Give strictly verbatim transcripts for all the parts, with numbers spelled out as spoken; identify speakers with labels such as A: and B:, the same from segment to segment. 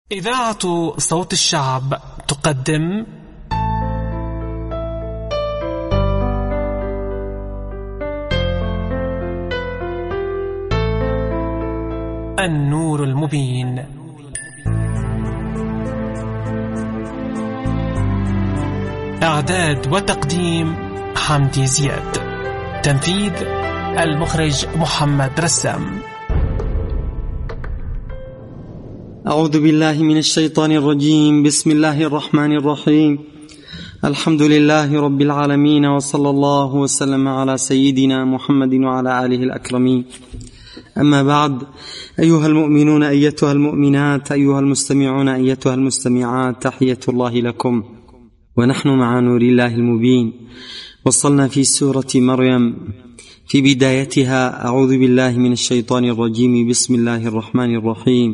A: إذاعة صوت الشعب تقدم النور المبين. إعداد وتقديم حمدي زياد. تنفيذ المخرج محمد رسام.
B: أعوذ بالله من الشيطان الرجيم. بسم الله الرحمن الرحيم. الحمد لله رب العالمين، وصلى الله وسلم على سيدنا محمد وعلى آله الأكرمين. أما بعد، أيها المؤمنون أيتها المؤمنات، أيها المستمعون أيتها المستمعات، تحية الله لكم ونحن مع نور الله المبين. وصلنا في سورة مريم في بدايتها: أعوذ بالله من الشيطان الرجيم، بسم الله الرحمن الرحيم.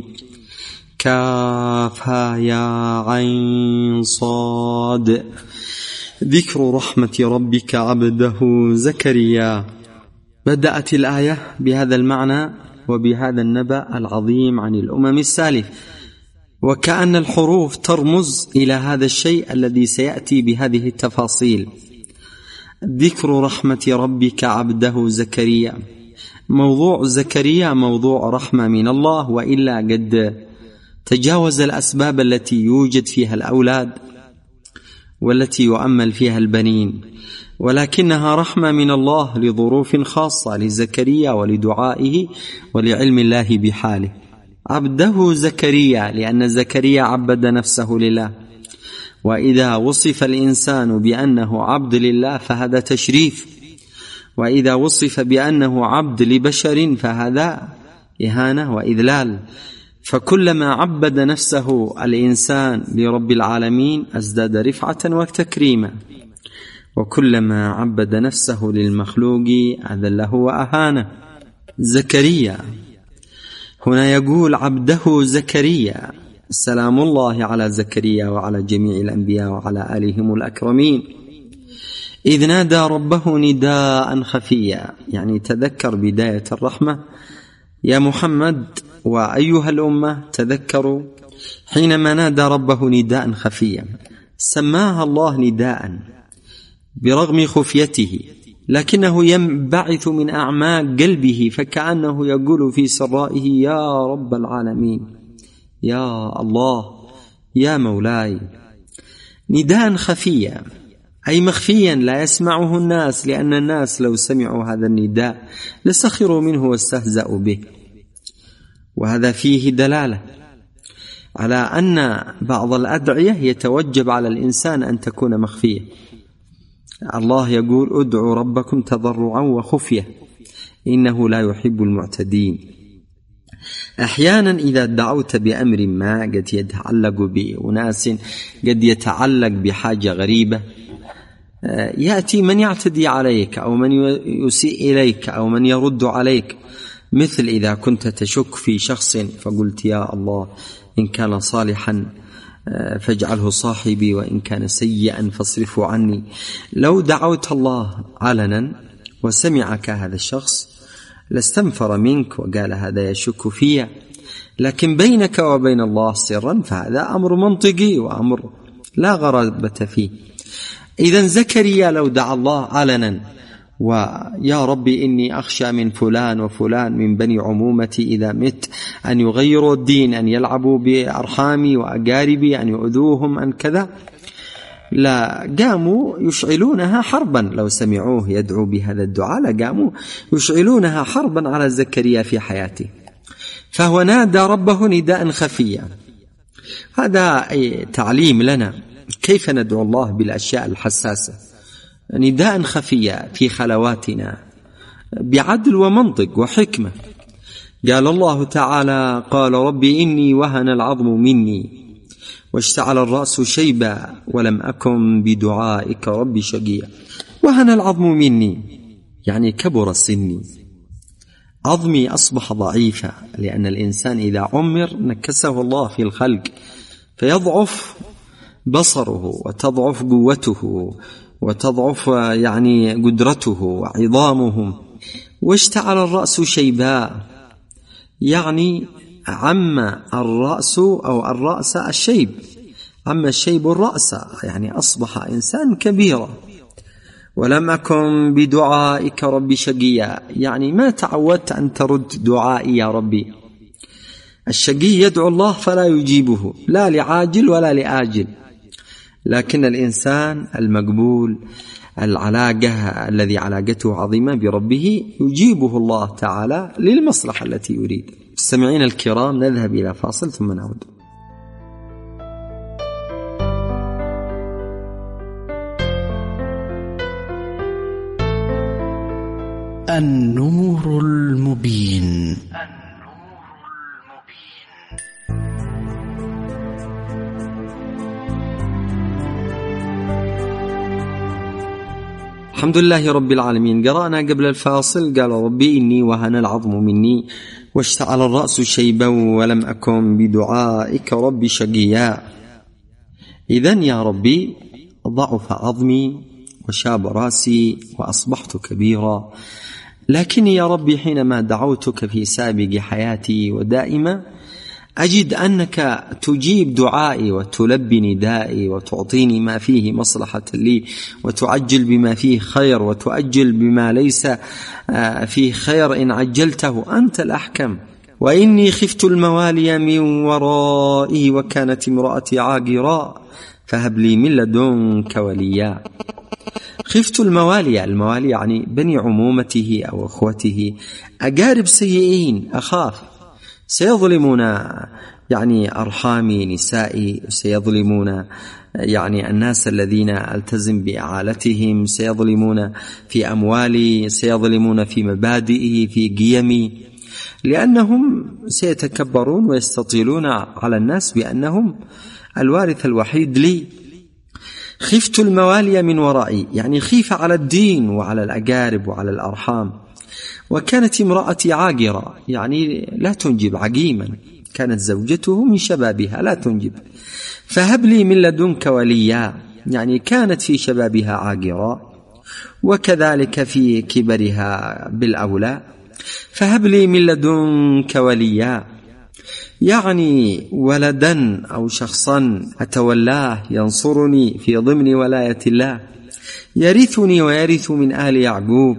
B: كافها يا عين صاد، ذكر رحمة ربك عبده زكريا. بدأت الآية بهذا المعنى وبهذا النبأ العظيم عن الأمم السالفة، وكأن الحروف ترمز إلى هذا الشيء الذي سيأتي بهذه التفاصيل. ذكر رحمة ربك عبده زكريا. موضوع زكريا موضوع رحمة من الله، وإلا قد تجاوز الأسباب التي يوجد فيها الأولاد والتي يؤمل فيها البنين، ولكنها رحمة من الله لظروف خاصة لزكريا ولدعائه ولعلم الله بحاله. عبده زكريا لأن زكريا عبد نفسه لله، وإذا وصف الإنسان بأنه عبد لله فهذا تشريف، وإذا وصف بأنه عبد لبشر فهذا إهانة وإذلال. فكلما عبد نفسه الإنسان لرب العالمين ازداد رفعة وتكريما، وكلما عبد نفسه للمخلوق أذله وأهانه. زكريا هنا يقول عبده زكريا، سلام الله على زكريا وعلى جميع الأنبياء وعلى آلهم الأكرمين، إذ نادى ربه نداء خفيا. يعني تذكر بداية الرحمة يا محمد وأيها الأمة، تذكروا حينما نادى ربه نداء خفيا. سماها الله نداء برغم خفيته، لكنه ينبعث من أعماق قلبه، فكأنه يقول في سرائه: يا رب العالمين، يا الله، يا مولاي. نداء خفيا أي مخفيا لا يسمعه الناس، لأن الناس لو سمعوا هذا النداء لسخروا منه واستهزأوا به. وهذا فيه دلالة على أن بعض الأدعية يتوجب على الإنسان أن تكون مخفية. الله يقول: ادعوا ربكم تضرعا وخفية إنه لا يحب المعتدين. أحيانا إذا دعوت بأمر ما قد يتعلق بأناس، قد يتعلق بحاجة غريبة، يأتي من يعتدي عليك أو من يسيء إليك أو من يرد عليك. مثل إذا كنت تشك في شخص فقلت: يا الله، إن كان صالحا فاجعله صاحبي، وإن كان سيئا فاصرفه عني. لو دعوت الله علنا وسمعك هذا الشخص لاستنفر منك وقال: هذا يشك فيا، لكن بينك وبين الله سرا فهذا أمر منطقي وأمر لا غرابة فيه. إذن زكريا لو دعا الله علنا: ويا ربي إني أخشى من فلان وفلان من بني عمومتي إذا مت أن يغيروا الدين، أن يلعبوا بأرحامي وأقاربي، أن يؤذوهم، أن كذا، لا قاموا يشعلونها حربا. لو سمعوه يدعو بهذا الدعاء لقاموا يشعلونها حربا على زكريا في حياته. فهو نادى ربه نداء خفيا. هذا تعليم لنا كيف ندعو الله بالأشياء الحساسة، نداء خفيا في خلواتنا بعدل ومنطق وحكمة. قال الله تعالى: قال ربي إني وهن العظم مني واشتعل الرأس شيبا ولم أكن بدعائك ربي شقيا. وهن العظم مني يعني كبر سني، عظمي أصبح ضعيفا، لأن الإنسان إذا عمر نكسه الله في الخلق فيضعف بصره وتضعف قوته وتضعف يعني قدرته وعظامه. واشتعل الرأس شيباء يعني عم الرأس أو الرأس الشيب، عم الشيب الرأس، يعني أصبح إنسان كبيرا. ولم أكن بدعائك ربي شقيا، يعني ما تعودت أن ترد دعائي يا ربي. الشقي يدعو الله فلا يجيبه، لا لعاجل ولا لآجل، لكن الإنسان المقبول العلاقة الذي علاقته عظيمة بربه يجيبه الله تعالى للمصلحة التي يريد. مستمعين الكرام، نذهب إلى فاصل ثم نعود.
C: النور المبين.
B: الحمد لله رب العالمين. قرأنا قبل الفاصل قال ربي إني وهن العظم مني واشتعل الرأس شيبا ولم أكن بدعائك ربي شقيا. إذن يا ربي ضعف عظمي وشاب راسي وأصبحت كبيرا، لكني يا ربي حينما دعوتك في سابق حياتي ودائما أجد أنك تجيب دعائي وتلبي ندائي وتعطيني ما فيه مصلحة لي وتعجل بما فيه خير وتؤجل بما ليس فيه خير إن عجلته. أنت الأحكم. وإني خفت الموالي من ورائي وكانت امرأتي عاقرا فهب لي من لدنك وليا. خفت الموالي، الموالي يعني بني عمومته أو أخوته، أقارب سيئين، أخاف سيظلمون يعني أرحامي نسائي، سيظلمون يعني الناس الذين ألتزم بإعالتهم، سيظلمون في أموالي، سيظلمون في مبادئي، في قيمي، لأنهم سيتكبرون ويستطيلون على الناس بأنهم الوارث الوحيد لي. خفت الموالي من ورائي، يعني خيف على الدين وعلى الأقارب وعلى الأرحام. وكانت امرأتي عاقرة، يعني لا تنجب، عقيما، كانت زوجته من شبابها لا تنجب. فهب لي من لدنك وليا، يعني كانت في شبابها عاقرة وكذلك في كبرها بالأولى. فهب لي من لدنك وليا، يعني ولدا أو شخصا أتولاه ينصرني في ضمن ولاية الله، يرثني ويرث من آل يعقوب.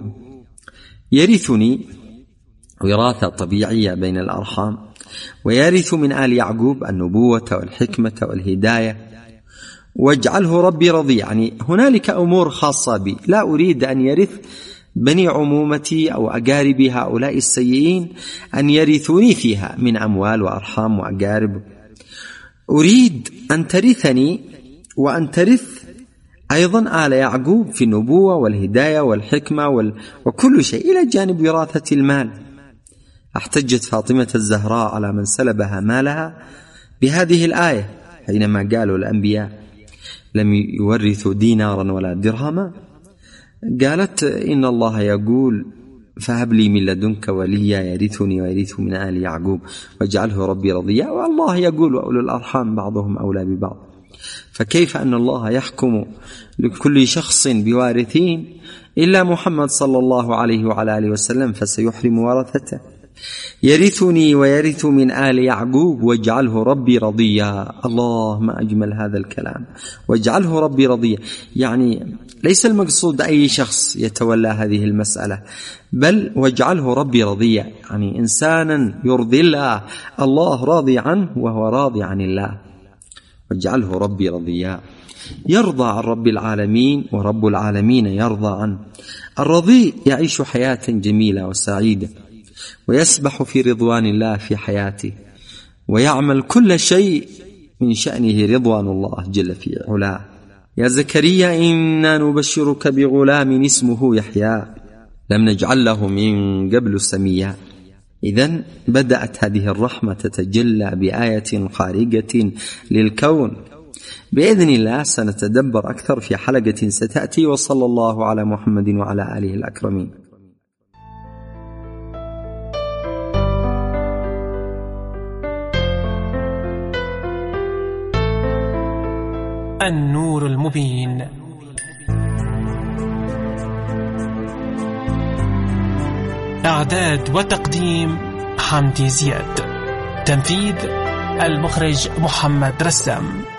B: يرثني وراثة طبيعية بين الأرحام، ويرث من آل يعقوب النبوة والحكمة والهداية. واجعله ربي رضي، يعني هنالك أمور خاصة بي لا أريد أن يرث بني عمومتي أو أقاربي هؤلاء السيئين أن يرثوني فيها من أموال وأرحام وأقارب. أريد أن ترثني وأن ترث أيضا آل يعقوب في النبوة والهداية والحكمة وال... وكل شيء إلى جانب وراثة المال. احتجت فاطمة الزهراء على من سلبها مالها بهذه الآية حينما قالوا الأنبياء لم يورثوا دينارا ولا درهما، قالت إن الله يقول فهب لي من لدنك وليا يرثني ويرث من آل يعقوب واجعله ربي رضيا. والله يقول وأولو الأرحام بعضهم أولى ببعض. فكيف أن الله يحكم لكل شخص بوارثين إلا محمد صلى الله عليه وعلى آله وسلم فسيحرم ورثته. يرثني ويرث من آل يعقوب واجعله ربي رضيا. الله ما أجمل هذا الكلام، واجعله ربي رضيا، يعني ليس المقصود أي شخص يتولى هذه المسألة، بل واجعله ربي رضيا، يعني إنسانا يرضي الله، الله راضي عنه وهو راضي عن الله. واجعله ربي رضيا، يرضى عن رب العالمين ورب العالمين يرضى عنه. الرضي يعيش حياة جميلة وسعيدة ويسبح في رضوان الله في حياته ويعمل كل شيء من شأنه رضوان الله جل في علاه. يا زكريا إنا نبشرك بغلام اسمه يحيى لم نجعل له من قبل سميا. إذن بدأت هذه الرحمة تتجلى بآية خارجة للكون. بإذن الله سنتدبر أكثر في حلقة ستأتي، وصلى الله على محمد وعلى آله الأكرمين.
A: النور المبين. إعداد وتقديم حمدي زياد. تنفيذ المخرج محمد رسام.